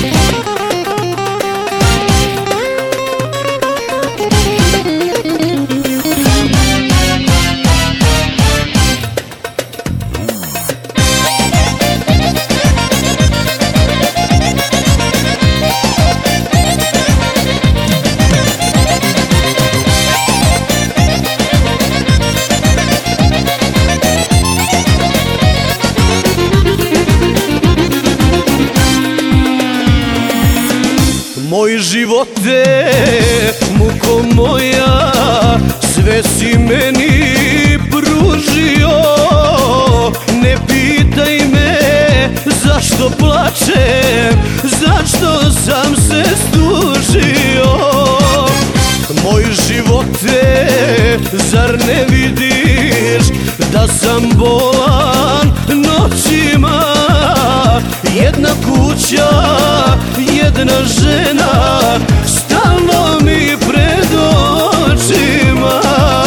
Moj živote, muko moja, sve si meni pružio. Ne pitaj me zašto plačem, zašto sam se stužio. Moj živote, zar ne vidiš da sam bolan noćima? Jedna kuća, jedna žena, stalno mi pred očima.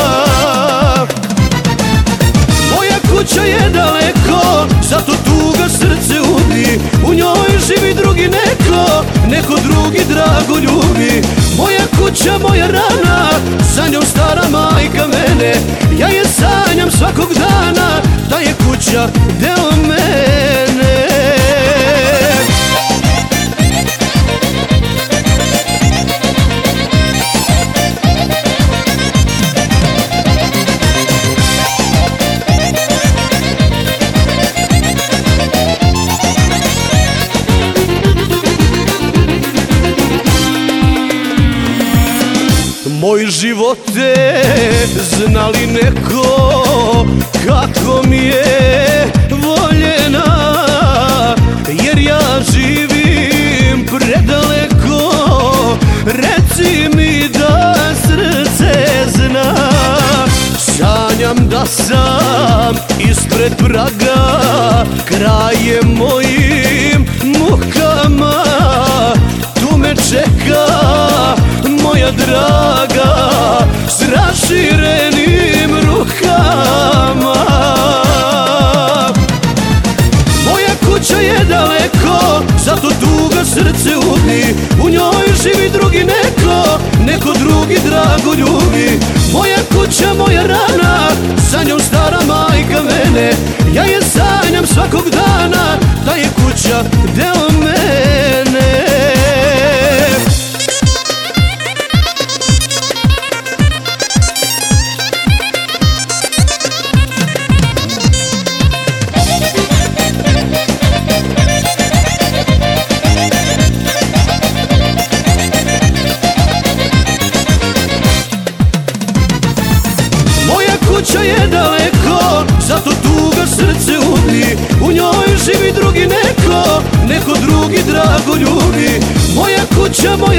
Moja kuća je daleko, zato tuga srce ubije. U njoj živi drugi neko, neko drugi drago ljubi. Moja kuća, moja rana, sa njom stara majka mene. Ja je sanjam svakog dana, da je kuća deo mene. Moj živote, zna li neko kako mi je voljena? Jer ja živim predaleko, reci mi da srce zna. Sanjam da sam ispred praga, kraj je mojim mukama. Tu me čeka moja draga, s raširenim rukama. Moja kuća je daleko, zato tuga srce ubije. U njoj živi drugi neko, neko drugi drago ljubi. Moja kuća, moja rana, sa njom stara majka mene. Ja je sanjam svakog dana, da je kuća deo mene. Kuća je daleko, zato tuga srce ubije. U njoj živi drugi neko, neko drugi drago ljubi. Moja kuća, moja